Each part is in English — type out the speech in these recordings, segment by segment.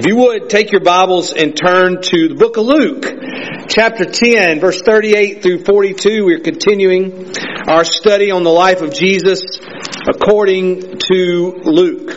If you would, take your Bibles and turn to the book of Luke, chapter 10, verse 38 through 42. We're continuing our study on the life of Jesus according to Luke.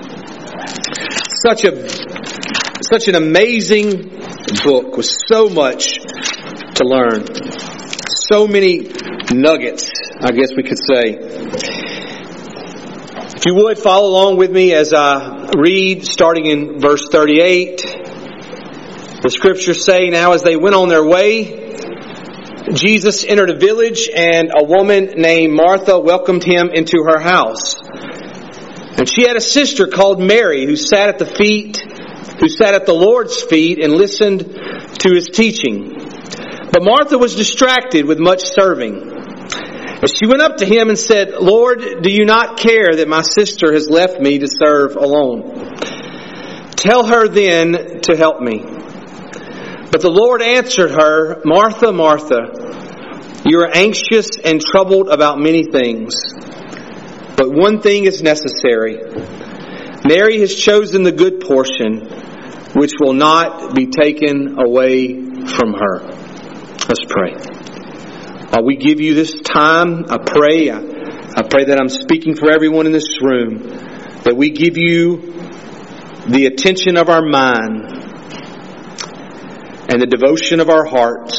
Such an amazing book with so much to learn. So many nuggets, I guess we could say. If you would, follow along with me as I read, starting in verse 38. The scriptures say, "Now as they went on their way, Jesus entered a village, and a woman named Martha welcomed him into her house. And she had a sister called Mary, who sat at the Lord's feet and listened to His teaching. But Martha was distracted with much serving. And she went up to Him and said, 'Lord, do you not care that my sister has left me to serve alone? Tell her then to help me.' But the Lord answered her, 'Martha, Martha, you are anxious and troubled about many things. But one thing is necessary. Mary has chosen the good portion, which will not be taken away from her.'" Let's pray. While we give you this time, I pray that I'm speaking for everyone in this room, that we give you the attention of our mind and the devotion of our hearts,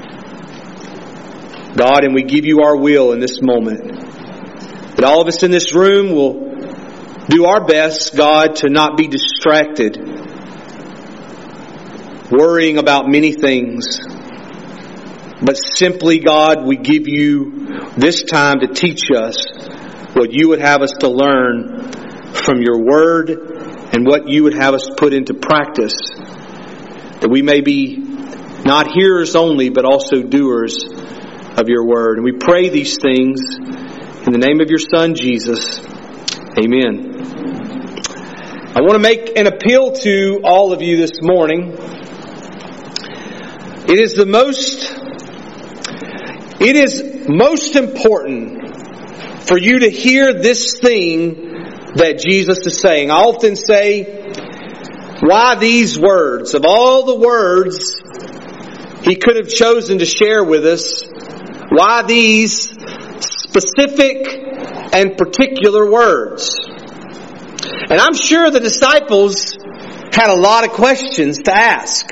God, and we give you our will in this moment. That all of us in this room will do our best, God, to not be distracted, worrying about many things. But simply, God, we give you this time to teach us what you would have us to learn from your word and what you would have us put into practice, that we may be not hearers only, but also doers of your word. And we pray these things in the name of your Son, Jesus. Amen. I want to make an appeal to all of you this morning. It is most important for you to hear this thing that Jesus is saying. I often say, why these words? Of all the words He could have chosen to share with us, why these specific and particular words? And I'm sure the disciples had a lot of questions to ask.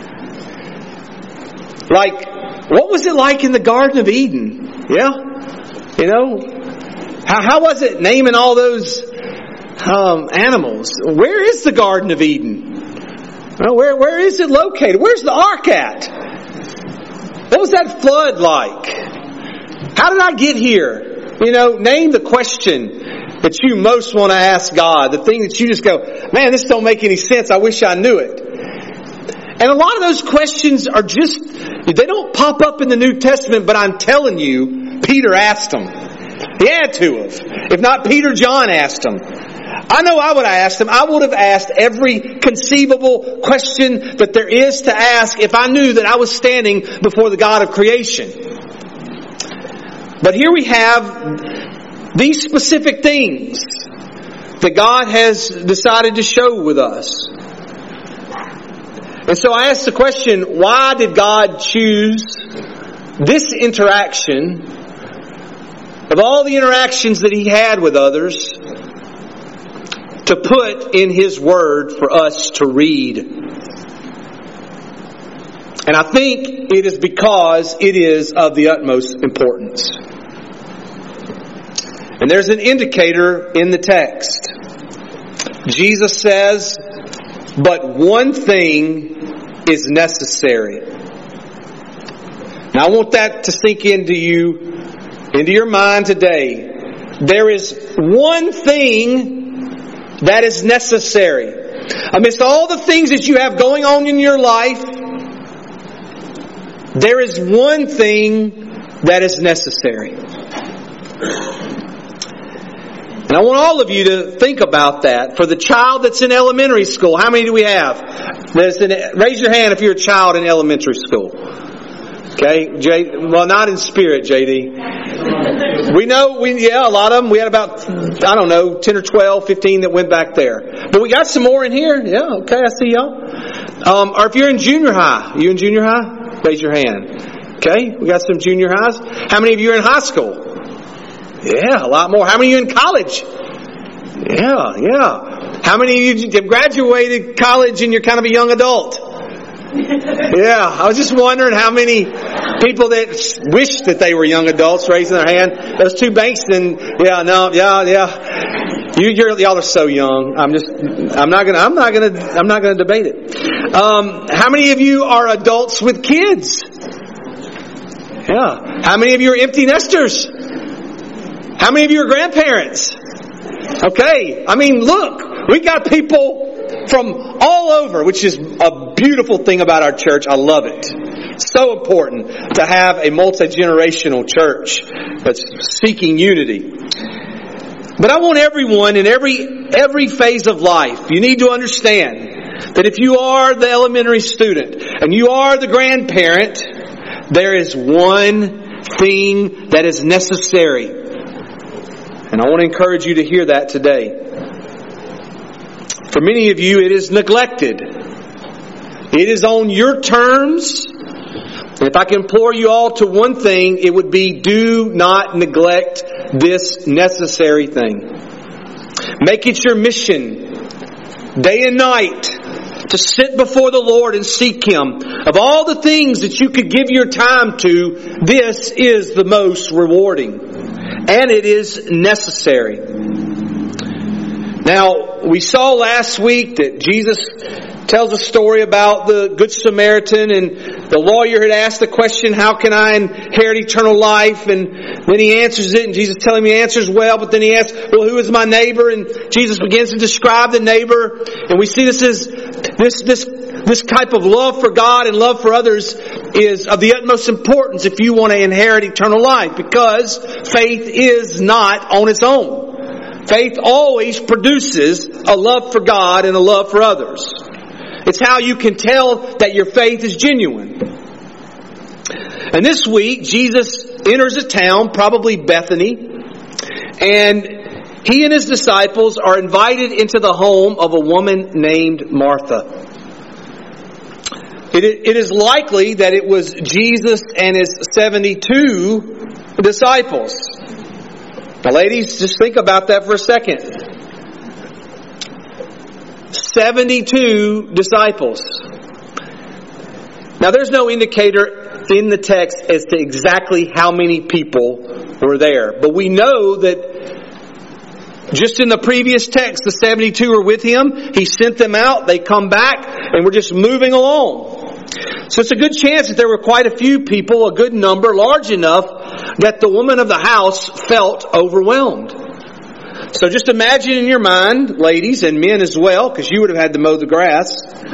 Like, what was it like in the Garden of Eden? Yeah? You know? How was it naming all those animals? Where is the Garden of Eden? Well, where is it located? Where's the ark at? What was that flood like? How did I get here? You know, name the question that you most want to ask God. The thing that you just go, man, this don't make any sense. I wish I knew it. And a lot of those questions are just, they don't pop up in the New Testament, but I'm telling you, Peter asked them. He had to have. If not Peter, John asked them. I know I would have asked them. I would have asked every conceivable question that there is to ask if I knew that I was standing before the God of creation. But here we have these specific things that God has decided to show with us. And so I asked the question, why did God choose this interaction of all the interactions that He had with others to put in His Word for us to read? And I think it is because it is of the utmost importance. And there's an indicator in the text. Jesus says, "But one thing is necessary." Now I want that to sink into your mind today. There is one thing that is necessary. Amidst all the things that you have going on in your life, there is one thing that is necessary. And I want all of you to think about that. For the child that's in elementary school, how many do we have? Raise your hand if you're a child in elementary school. Okay? Well, not in spirit, JD. We know, a lot of them. We had about, 10 or 12, 15 that went back there. But we got some more in here. Yeah, okay, I see y'all. Or if you're in junior high. You in junior high? Raise your hand. Okay, we got some junior highs. How many of you are in high school? Yeah, a lot more. How many of you in college? Yeah. How many of you have graduated college and you're kind of a young adult? Yeah, I was just wondering how many people that wish that they were young adults raising their hand. Those two banks, and y'all are so young. I'm not gonna debate it. How many of you are adults with kids? Yeah. How many of you are empty nesters? How many of you are grandparents? Okay. I mean, look, we got people from all over, which is a beautiful thing about our church. I love it. So important to have a multi-generational church that's seeking unity. But I want everyone in every phase of life, you need to understand that if you are the elementary student and you are the grandparent, there is one thing that is necessary. And I want to encourage you to hear that today. For many of you, it is neglected. It is on your terms. And if I can implore you all to one thing, it would be do not neglect this necessary thing. Make it your mission, day and night, to sit before the Lord and seek Him. Of all the things that you could give your time to, this is the most rewarding. And it is necessary. Now, we saw last week that Jesus tells a story about the Good Samaritan, and the lawyer had asked the question, how can I inherit eternal life? And then he answers it, and Jesus tells him he answers well, but then he asks, well, who is my neighbor? And Jesus begins to describe the neighbor, and we see this type of love for God and love for others is of the utmost importance if you want to inherit eternal life, because faith is not on its own. Faith always produces a love for God and a love for others. It's how you can tell that your faith is genuine. And this week, Jesus enters a town, probably Bethany, and He and His disciples are invited into the home of a woman named Martha. It is likely that it was Jesus and His 72 disciples. Now, ladies, just think about that for a second. 72 disciples. Now, there's no indicator in the text as to exactly how many people were there. But we know that just in the previous text, the 72 were with Him. He sent them out. They come back, and we're just moving along. So it's a good chance that there were quite a few people, a good number, large enough that the woman of the house felt overwhelmed. So just imagine in your mind, ladies and men as well, because you would have had to mow the grass.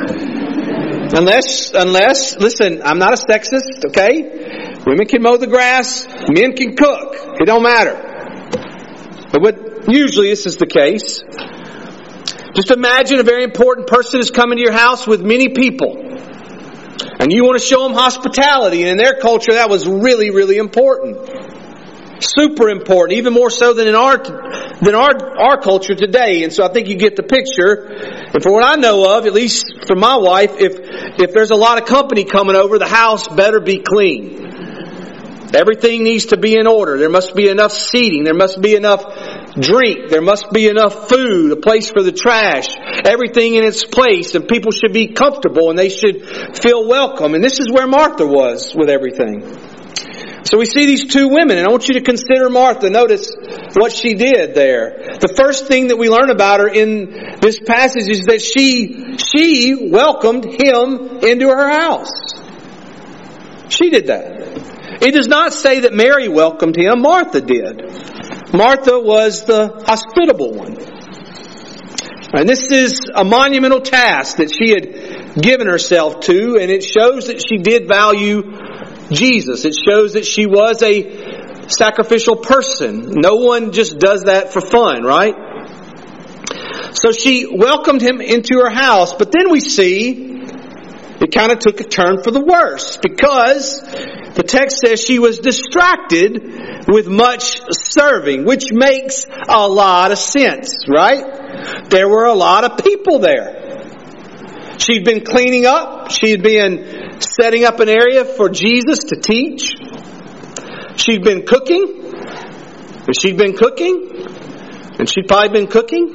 Unless, listen, I'm not a sexist, okay? Women can mow the grass, men can cook. It don't matter. But usually this is the case. Just imagine a very important person is coming to your house with many people. And you want to show them hospitality. And in their culture, that was really, really important. Super important. Even more so than in our culture today. And so I think you get the picture. And for what I know of, at least for my wife, if there's a lot of company coming over, the house better be clean. Everything needs to be in order. There must be enough seating. There must be enough drink. There must be enough food, a place for the trash, everything in its place, and people should be comfortable and they should feel welcome. And this is where Martha was with everything. So we see these two women, and I want you to consider Martha. Notice what she did there. The first thing that we learn about her in this passage is that she welcomed Him into her house. She did that. It does not say that Mary welcomed Him. Martha did. Martha was the hospitable one. And this is a monumental task that she had given herself to, and it shows that she did value Jesus. It shows that she was a sacrificial person. No one just does that for fun, right? So she welcomed Him into her house. But then we see it kind of took a turn for the worse, because the text says she was distracted with much serving, which makes a lot of sense, right? There were a lot of people there. She'd been cleaning up. She'd been setting up an area for Jesus to teach. She'd been cooking. And she'd been cooking. And she'd probably been cooking.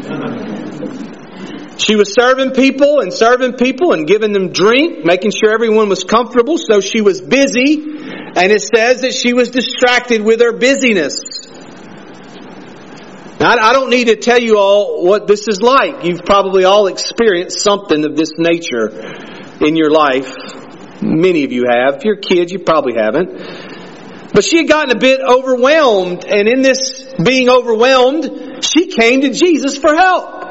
She was serving people and giving them drink, making sure everyone was comfortable. So she was busy. And it says that she was distracted with her busyness. Now, I don't need to tell you all what this is like. You've probably all experienced something of this nature in your life. Many of you have. If you're kids, you probably haven't. But she had gotten a bit overwhelmed. And in this being overwhelmed, she came to Jesus for help.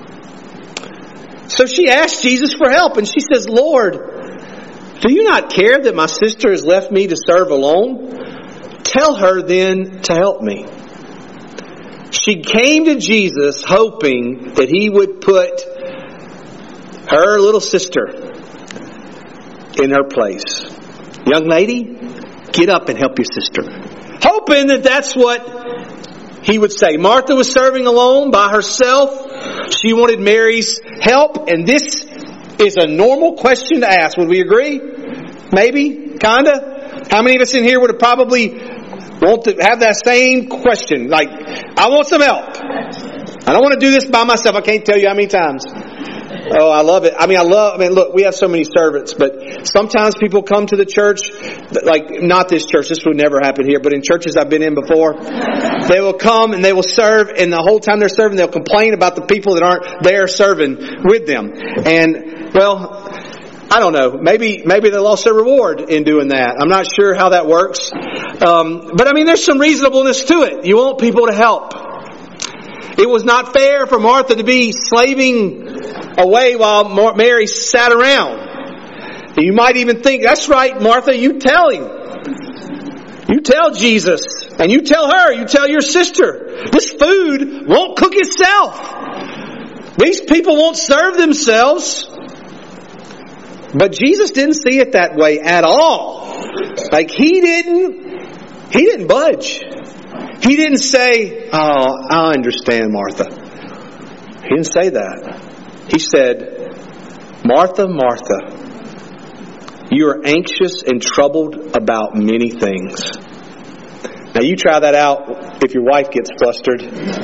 So she asked Jesus for help. And she says, Lord, do you not care that my sister has left me to serve alone? Tell her then to help me. She came to Jesus hoping that He would put her little sister in her place. Young lady, get up and help your sister. Hoping that that's what He would say. Martha was serving alone by herself. She wanted Mary's help. And this is a normal question to ask. Would we agree? Maybe? Kinda? How many of us in here would have probably want to have that same question? Like, I want some help. I don't want to do this by myself. I can't tell you how many times. Oh, I love it. I mean, look, we have so many servants, but sometimes people come to the church, like, not this church, this would never happen here, but in churches I've been in before, they will come and they will serve, and the whole time they're serving, they'll complain about the people that aren't there serving with them. And, well, I don't know. Maybe they lost their reward in doing that. I'm not sure how that works. But I mean, there's some reasonableness to it. You want people to help. It was not fair for Martha to be slaving away while Mary sat around. You might even think, that's right, Martha, you tell Him. You tell Jesus. And you tell her. You tell your sister. This food won't cook itself. These people won't serve themselves. But Jesus didn't see it that way at all. Like, He didn't budge. He didn't say, oh, I understand, Martha. He didn't say that. He said, Martha, Martha, you are anxious and troubled about many things. Now you try that out if your wife gets flustered.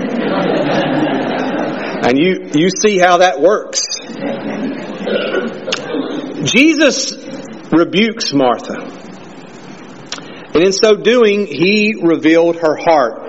And you see how that works. Jesus rebukes Martha. And in so doing, He revealed her heart.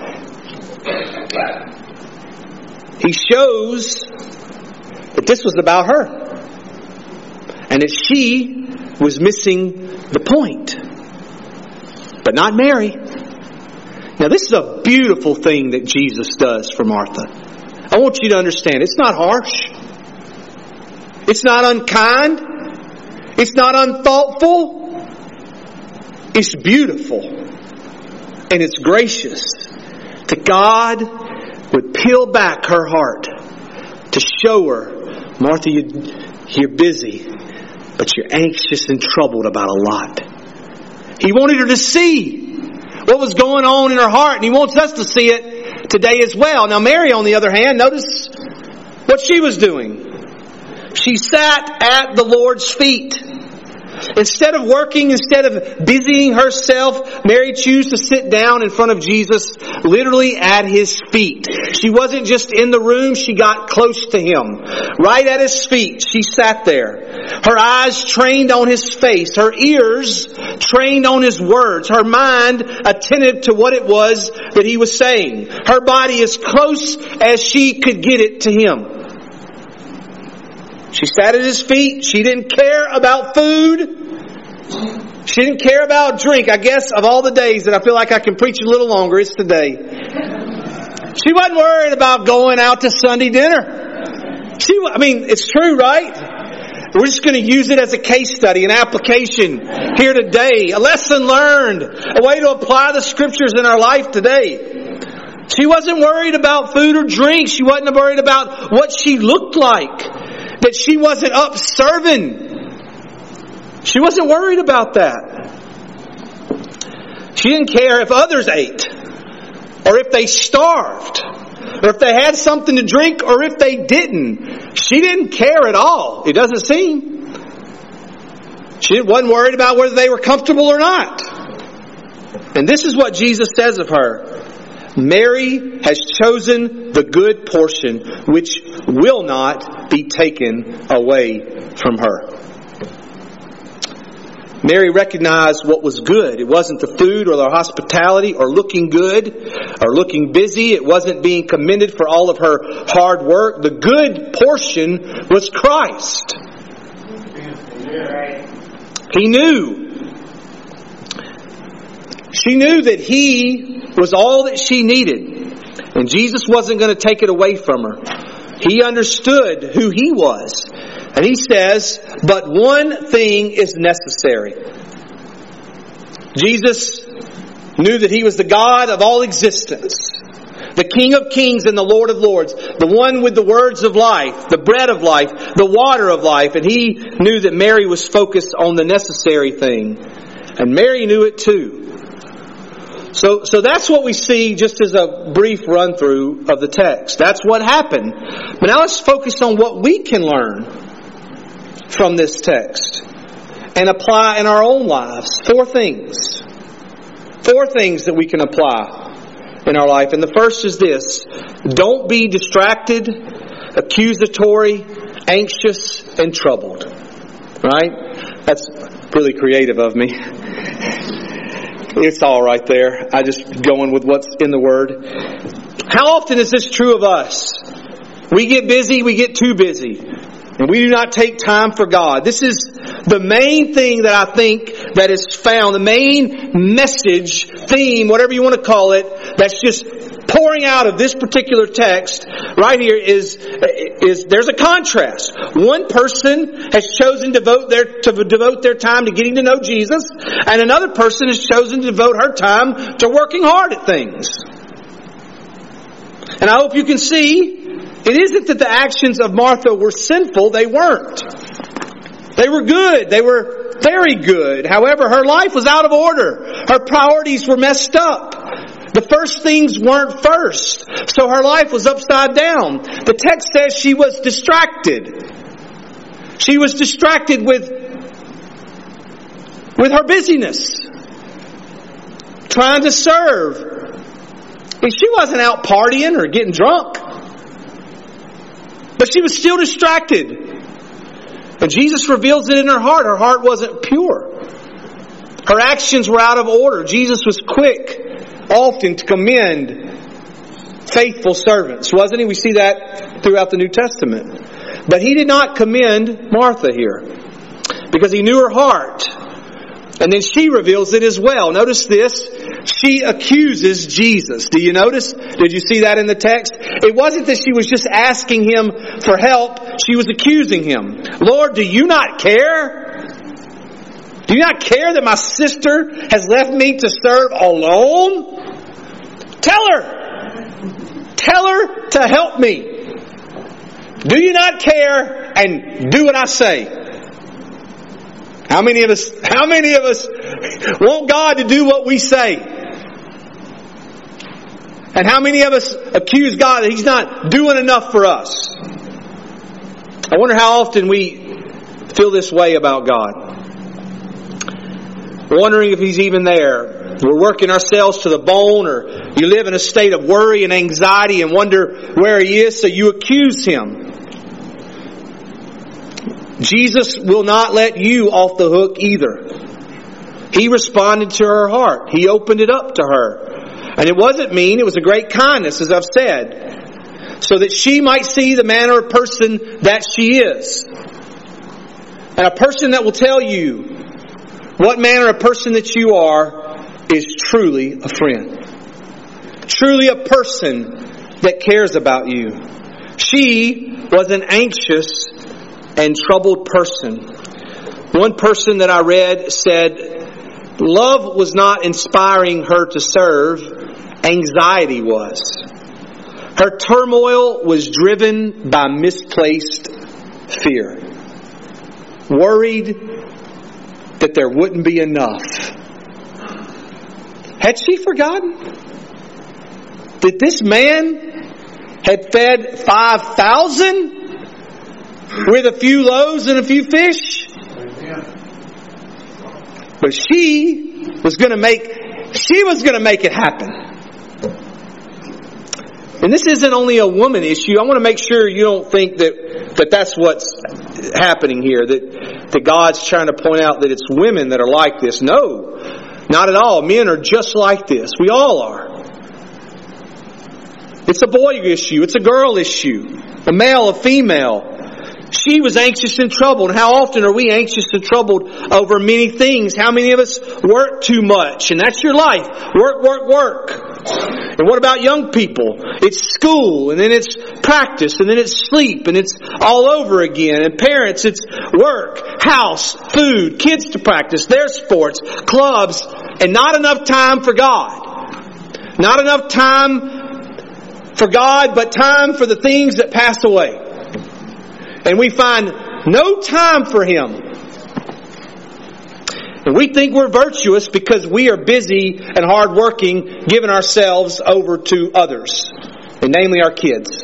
He shows that this was about her. And that she was missing the point. But not Mary. Now this is a beautiful thing that Jesus does for Martha. I want you to understand, it's not harsh. It's not unkind. It's not unthoughtful. It's beautiful. And it's gracious. That God would peel back her heart to show her, Martha, you're busy, but you're anxious and troubled about a lot. He wanted her to see what was going on in her heart, and He wants us to see it today as well. Now Mary, on the other hand, notice what she was doing. She sat at the Lord's feet. Instead of working, instead of busying herself, Mary chose to sit down in front of Jesus, literally at His feet. She wasn't just in the room, she got close to Him. Right at His feet, she sat there. Her eyes trained on His face, her ears trained on His words, her mind attentive to what it was that He was saying. Her body as close as she could get it to Him. She sat at His feet. She didn't care about food. She didn't care about drink. I guess of all the days that I feel like I can preach a little longer, it's today. She wasn't worried about going out to Sunday dinner. It's true, right? We're just going to use it as a case study, an application here today, a lesson learned, a way to apply the Scriptures in our life today. She wasn't worried about food or drink. She wasn't worried about what she looked like. That she wasn't up serving. She wasn't worried about that. She didn't care if others ate, or if they starved, or if they had something to drink, or if they didn't. She didn't care at all, it doesn't seem. She wasn't worried about whether they were comfortable or not. And this is what Jesus says of her. Mary has chosen the good portion, which will not be taken away from her. Mary recognized what was good. It wasn't the food or the hospitality or looking good or looking busy. It wasn't being commended for all of her hard work. The good portion was Christ. He knew. She knew that He was all that she needed. And Jesus wasn't going to take it away from her. He understood who He was. And He says, but one thing is necessary. Jesus knew that He was the God of all existence, the King of kings and the Lord of lords, the one with the words of life, the bread of life, the water of life. And He knew that Mary was focused on the necessary thing. And Mary knew it too. So that's what we see just as a brief run through of the text. That's what happened. But now let's focus on what we can learn from this text and apply in our own lives. 4 things. 4 things that we can apply in our life. And the first is this: don't be distracted, accusatory, anxious, and troubled. Right? That's really creative of me. It's all right there. I just going with what's in the Word. How often is this true of us? We get busy, we get too busy. And we do not take time for God. This is the main thing that I think that is found, the main message, theme, whatever you want to call it, that's just pouring out of this particular text right here is there's a contrast. One person has chosen to devote their time to getting to know Jesus, and another person has chosen to devote her time to working hard at things. And I hope you can see, it isn't that the actions of Martha were sinful. They weren't. They were good. They were very good. However, her life was out of order. Her priorities were messed up. The first things weren't first. So her life was upside down. The text says she was distracted. She was distracted with her busyness, trying to serve. And she wasn't out partying or getting drunk. But she was still distracted. And Jesus reveals it in her heart. Her heart wasn't pure. Her actions were out of order. Jesus was quick, often, to commend faithful servants, wasn't He? We see that throughout the New Testament. But He did not commend Martha here, because He knew her heart. And then she reveals it as well. Notice this. She accuses Jesus. Do you notice? Did you see that in the text? It wasn't that she was just asking Him for help. She was accusing Him. Lord, do you not care? Do you not care that my sister has left me to serve alone? Tell her. Tell her to help me. Do you not care? And do what I say. How many of us want God to do what we say? And how many of us accuse God that He's not doing enough for us? I wonder how often we feel this way about God. We're wondering if He's even there. We're working ourselves to the bone, or you live in a state of worry and anxiety and wonder where He is, so you accuse Him. Jesus will not let you off the hook either. He responded to her heart. He opened it up to her. And it wasn't mean. It was a great kindness, as I've said, so that she might see the manner of person that she is. And a person that will tell you what manner of person that you are is truly a friend. Truly a person that cares about you. She was an anxious and troubled person. One person that I read said, love was not inspiring her to serve, anxiety was. Her turmoil was driven by misplaced fear. Worried that there wouldn't be enough. Had she forgotten that this man had fed 5,000 with a few loaves and a few fish? But she was going to make it happen. And this isn't only a woman issue. I want to make sure you don't think that that's what's happening here. That God's trying to point out that it's women that are like this. No, not at all. Men are just like this. We all are. It's a boy issue. It's a girl issue. A male, a female. She was anxious and troubled. How often are we anxious and troubled over many things? How many of us work too much? And that's your life. Work, work, work. And what about young people? It's school, and then it's practice, and then it's sleep, and it's all over again. And parents, it's work, house, food, kids to practice, their sports, clubs, and not enough time for God. Not enough time for God, but time for the things that pass away. And we find no time for Him. And we think we're virtuous because we are busy and hardworking, giving ourselves over to others, and namely our kids.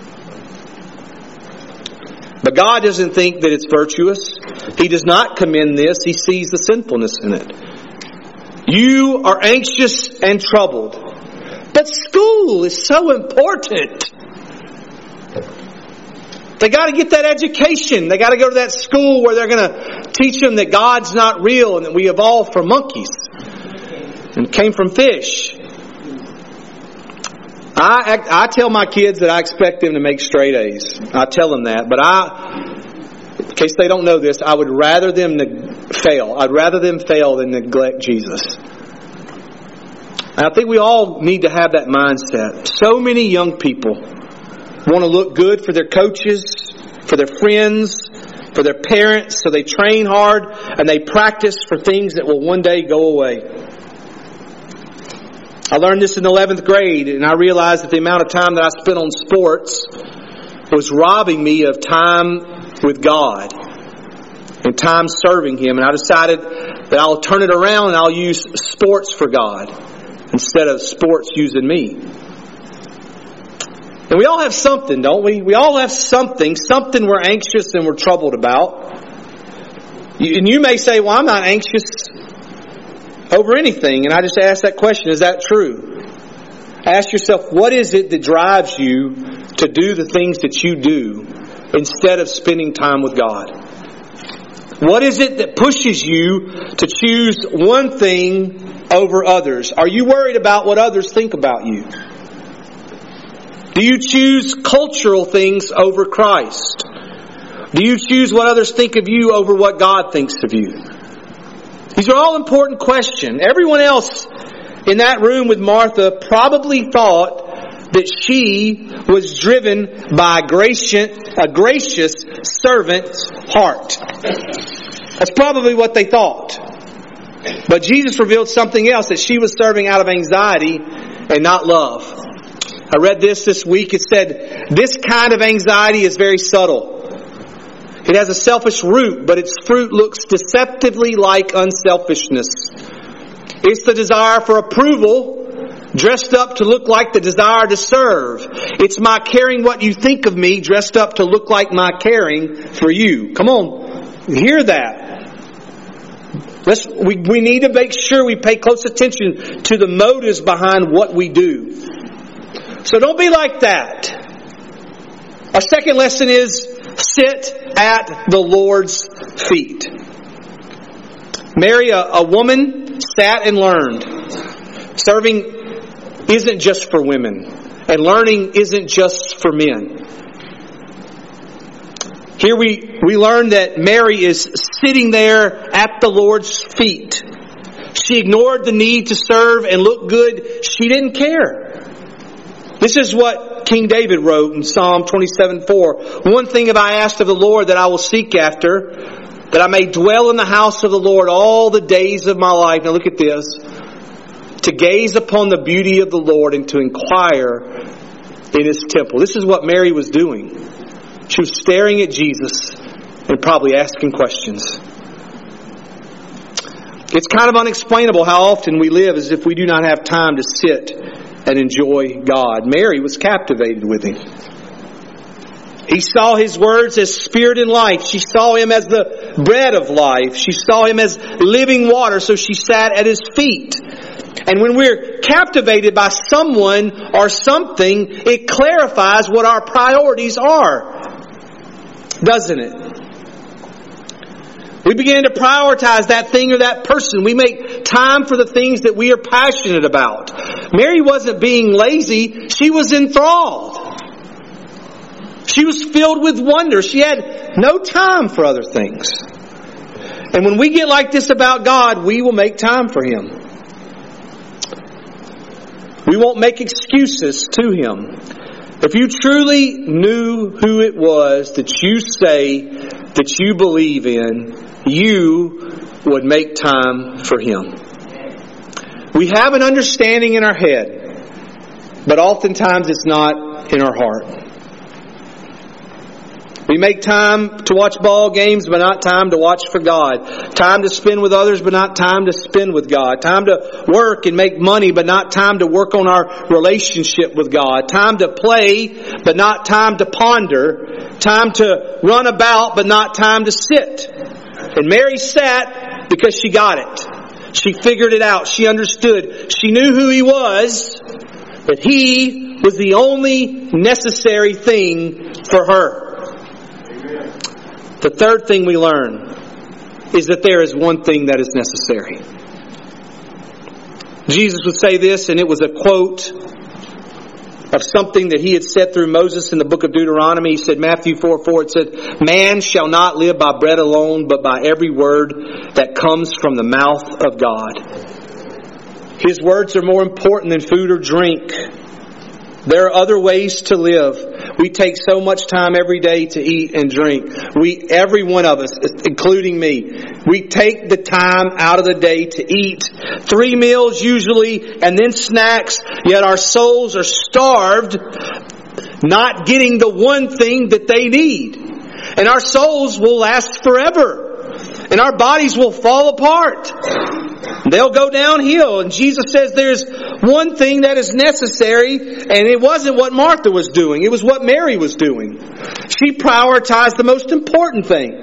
But God doesn't think that it's virtuous. He does not commend this. He sees the sinfulness in it. You are anxious and troubled. But school is so important. They got to get that education. They got to go to that school where they're going to teach them that God's not real and that we evolved from monkeys and came from fish. I tell my kids that I expect them to make straight A's. I tell them that. But in case they don't know this, I would rather them fail. I'd rather them fail than neglect Jesus. And I think we all need to have that mindset. So many young people want to look good for their coaches, for their friends, for their parents, so they train hard and they practice for things that will one day go away. I learned this in 11th grade, and I realized that the amount of time that I spent on sports was robbing me of time with God and time serving Him. And I decided that I'll turn it around and I'll use sports for God instead of sports using me. And we all have something, don't we? We all have something we're anxious and we're troubled about. And you may say, well, I'm not anxious over anything. And I just ask that question, is that true? Ask yourself, what is it that drives you to do the things that you do instead of spending time with God? What is it that pushes you to choose one thing over others? Are you worried about what others think about you? Do you choose cultural things over Christ? Do you choose what others think of you over what God thinks of you? These are all important questions. Everyone else in that room with Martha probably thought that she was driven by a gracious servant's heart. That's probably what they thought. But Jesus revealed something else, that she was serving out of anxiety and not love. I read this week. It said, this kind of anxiety is very subtle. It has a selfish root, but its fruit looks deceptively like unselfishness. It's the desire for approval, dressed up to look like the desire to serve. It's my caring what you think of me, dressed up to look like my caring for you. Come on, hear that. We need to make sure we pay close attention to the motives behind what we do. So don't be like that. Our second lesson is sit at the Lord's feet. Mary, a woman, sat and learned. Serving isn't just for women, and learning isn't just for men. Here we learn that Mary is sitting there at the Lord's feet. She ignored the need to serve and look good. She didn't care. This is what King David wrote in Psalm 27:4. One thing have I asked of the Lord that I will seek after, that I may dwell in the house of the Lord all the days of my life. Now look at this. To gaze upon the beauty of the Lord and to inquire in His temple. This is what Mary was doing. She was staring at Jesus and probably asking questions. It's kind of unexplainable how often we live as if we do not have time to sit and enjoy God. Mary was captivated with Him. He saw His words as spirit and life. She saw Him as the bread of life. She saw Him as living water, so she sat at His feet. And when we're captivated by someone or something, it clarifies what our priorities are, doesn't it? We begin to prioritize that thing or that person. We make time for the things that we are passionate about. Mary wasn't being lazy. She was enthralled. She was filled with wonder. She had no time for other things. And when we get like this about God, we will make time for Him. We won't make excuses to Him. If you truly knew who it was that you say that you believe in, you would make time for Him. We have an understanding in our head, but oftentimes it's not in our heart. We make time to watch ball games, but not time to watch for God. Time to spend with others, but not time to spend with God. Time to work and make money, but not time to work on our relationship with God. Time to play, but not time to ponder. Time to run about, but not time to sit. And Mary sat because she got it. She figured it out. She understood. She knew who He was, that He was the only necessary thing for her. The third thing we learn is that there is one thing that is necessary. Jesus would say this, and it was a quote of something that He had said through Moses in the book of Deuteronomy. He said, Matthew 4:4, it said, "Man shall not live by bread alone, but by every word that comes from the mouth of God." His words are more important than food or drink. There are other ways to live. We take so much time every day to eat and drink. Every one of us, including me, we take the time out of the day to eat 3 meals usually and then snacks, yet our souls are starved, not getting the one thing that they need. And our souls will last forever. And our bodies will fall apart. They'll go downhill. And Jesus says there's one thing that is necessary, and it wasn't what Martha was doing. It was what Mary was doing. She prioritized the most important thing.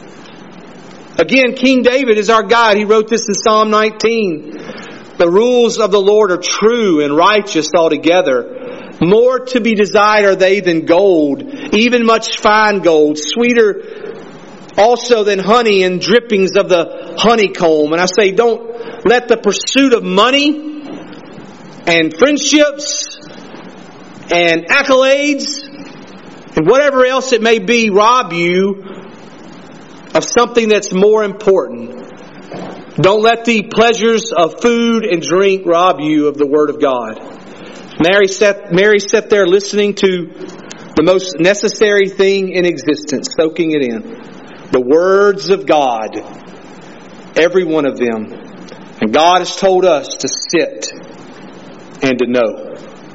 Again, King David is our guide. He wrote this in Psalm 19. The rules of the Lord are true and righteous altogether. More to be desired are they than gold, even much fine gold, sweeter also than honey and drippings of the honeycomb. And I say, don't let the pursuit of money and friendships and accolades and whatever else it may be rob you of something that's more important. Don't let the pleasures of food and drink rob you of the Word of God. Mary sat there listening to the most necessary thing in existence, soaking it in. The words of God, every one of them. And God has told us to sit and to know.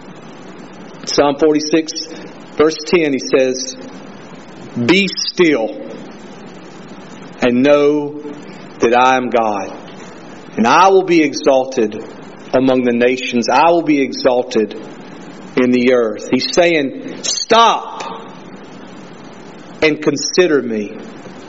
Psalm 46, verse 10, He says, "Be still and know that I am God. And I will be exalted among the nations. I will be exalted in the earth." He's saying, stop and consider me.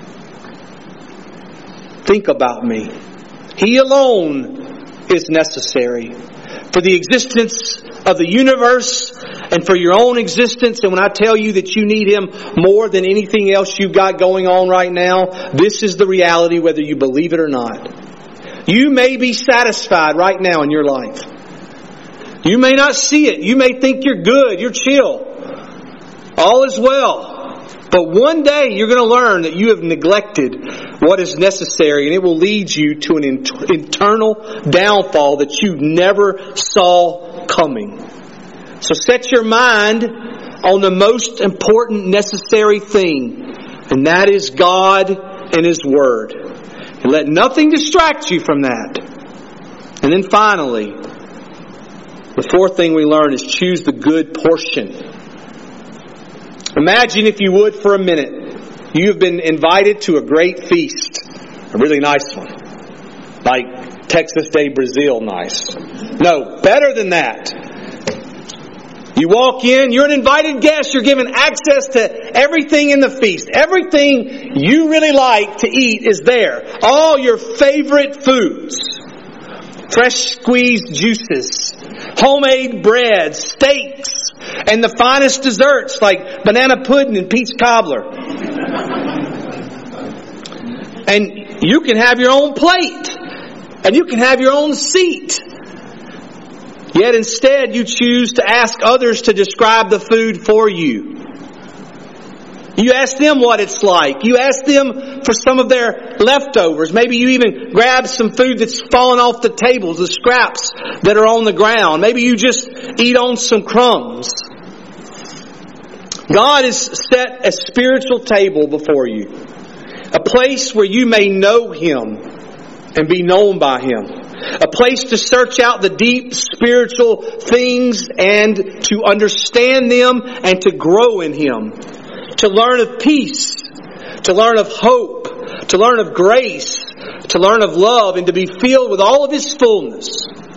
Think about me. He alone is necessary for the existence of the universe and for your own existence. And when I tell you that you need Him more than anything else you've got going on right now, this is the reality whether you believe it or not. You may be satisfied right now in your life. You may not see it. You may think you're good, you're chill. All is well. But one day you're going to learn that you have neglected what is necessary, and it will lead you to an internal downfall that you never saw coming. So set your mind on the most important necessary thing, and that is God and His Word. And let nothing distract you from that. And then finally, the fourth thing we learn is choose the good portion. Imagine, if you would, for a minute, you have been invited to a great feast, a really nice one. Like Texas Day Brazil nice. No, better than that. You walk in, you're an invited guest, you're given access to everything in the feast. Everything you really like to eat is there. All your favorite foods. Fresh squeezed juices, homemade bread, steaks, and the finest desserts like banana pudding and peach cobbler. And you can have your own plate. And you can have your own seat. Yet instead you choose to ask others to describe the food for you. You ask them what it's like. You ask them for some of their leftovers. Maybe you even grab some food that's fallen off the tables, the scraps that are on the ground. Maybe you just eat on some crumbs. God has set a spiritual table before you. A place where you may know Him and be known by Him. A place to search out the deep spiritual things and to understand them and to grow in Him. To learn of peace, to learn of hope, to learn of grace, to learn of love, and to be filled with all of His fullness.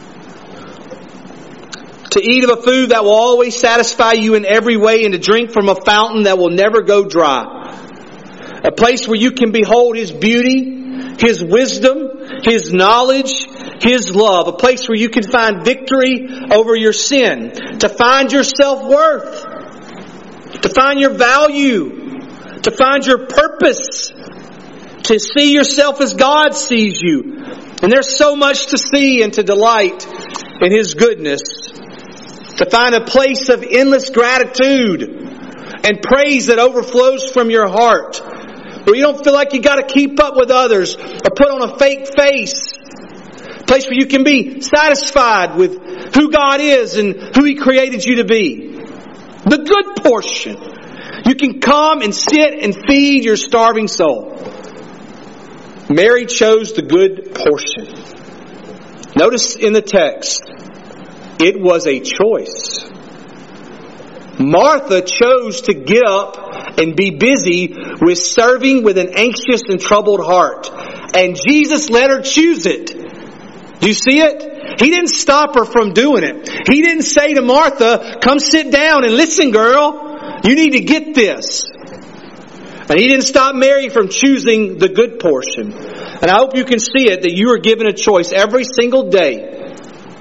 To eat of a food that will always satisfy you in every way and to drink from a fountain that will never go dry. A place where you can behold His beauty, His wisdom, His knowledge, His love. A place where you can find victory over your sin. To find your self-worth. To find your value. To find your purpose. To see yourself as God sees you. And there's so much to see and to delight in His goodness. To find a place of endless gratitude and praise that overflows from your heart. Where you don't feel like you got to keep up with others or put on a fake face. A place where you can be satisfied with who God is and who He created you to be. The good portion. You can come and sit and feed your starving soul. Mary chose the good portion. Notice in the text, it was a choice. Martha chose to get up and be busy with serving with an anxious and troubled heart. And Jesus let her choose it. Do you see it? He didn't stop her from doing it. He didn't say to Martha, come sit down and listen, girl. You need to get this. And He didn't stop Mary from choosing the good portion. And I hope you can see it, that you are given a choice every single day,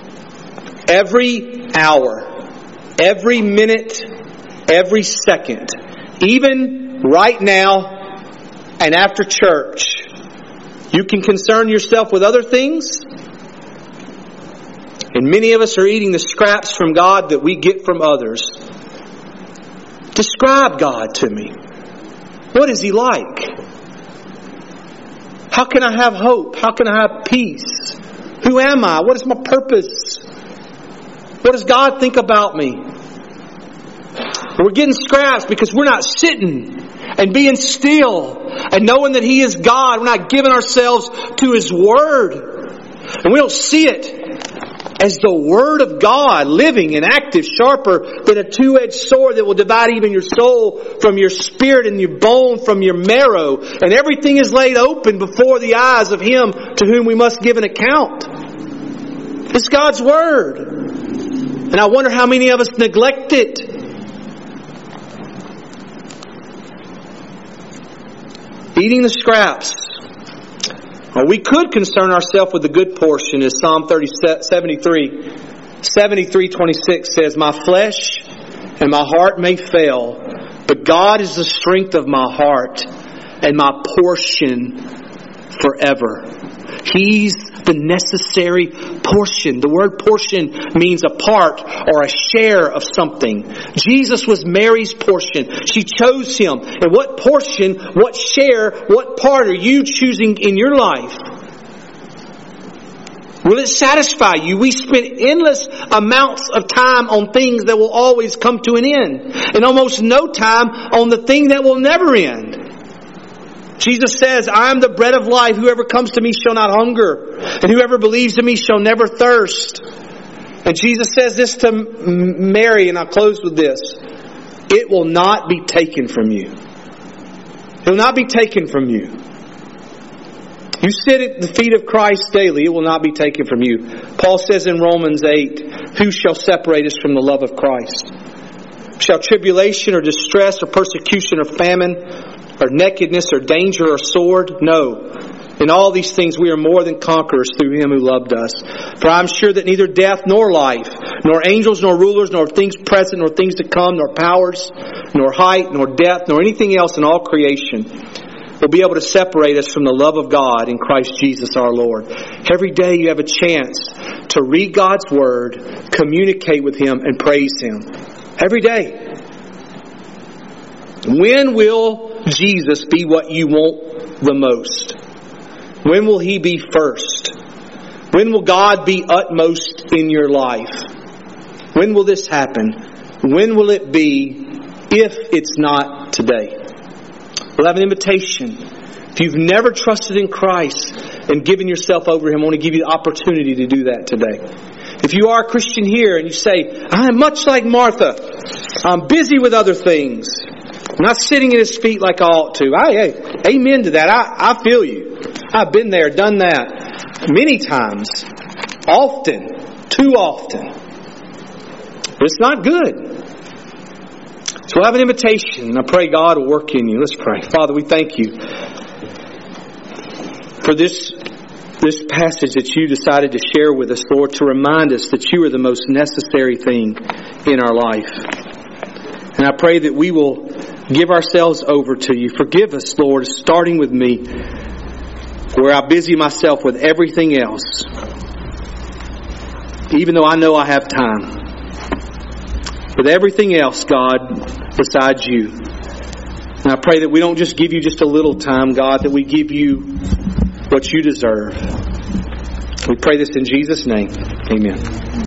every hour, every minute, every second, even right now and after church. You can concern yourself with other things. And many of us are eating the scraps from God that we get from others. Describe God to me. What is He like? How can I have hope? How can I have peace? Who am I? What is my purpose? What does God think about me? We're getting scraps because we're not sitting and being still and knowing that He is God. We're not giving ourselves to His Word. And we don't see it as the Word of God, living and active, sharper than a two-edged sword that will divide even your soul from your spirit and your bone from your marrow. And everything is laid open before the eyes of Him to whom we must give an account. It's God's Word. And I wonder how many of us neglect it. Eating the scraps. Or we could concern ourselves with the good portion, as Psalm 73:26 says, my flesh and my heart may fail, but God is the strength of my heart and my portion forever. He's the necessary portion. The word portion means a part or a share of something. Jesus was Mary's portion. She chose Him. And what portion, what share, what part are you choosing in your life? Will it satisfy you? We spend endless amounts of time on things that will always come to an end. And almost no time on the thing that will never end. Jesus says, I am the bread of life. Whoever comes to me shall not hunger. And whoever believes in me shall never thirst. And Jesus says this to Mary, and I'll close with this. It will not be taken from you. It will not be taken from you. You sit at the feet of Christ daily, it will not be taken from you. Paul says in Romans 8, who shall separate us from the love of Christ? Shall tribulation or distress or persecution or famine or nakedness or danger or sword? No. In all these things we are more than conquerors through Him who loved us. For I am sure that neither death nor life, nor angels nor rulers, nor things present, nor things to come, nor powers, nor height, nor depth, nor anything else in all creation will be able to separate us from the love of God in Christ Jesus our Lord. Every day you have a chance to read God's Word, communicate with Him, and praise Him. Every day. When will Jesus be what you want the most? When will He be first? When will God be utmost in your life? When will this happen? When will it be if it's not today? We'll have an invitation. If you've never trusted in Christ and given yourself over to Him, I want to give you the opportunity to do that today. If you are a Christian here and you say, I'm much like Martha. I'm busy with other things. I'm not sitting at His feet like I ought to. Hey, amen to that. I feel you. I've been there, done that many times. Often. Too often. But it's not good. So we'll have an invitation, and I pray God will work in you. Let's pray. Father, we thank You for this passage that You decided to share with us, Lord, to remind us that You are the most necessary thing in our life. And I pray that we will give ourselves over to You. Forgive us, Lord, starting with me, where I busy myself with everything else, even though I know I have time. With everything else, God, besides You. And I pray that we don't just give You just a little time, God, that we give You what You deserve. We pray this in Jesus' name. Amen.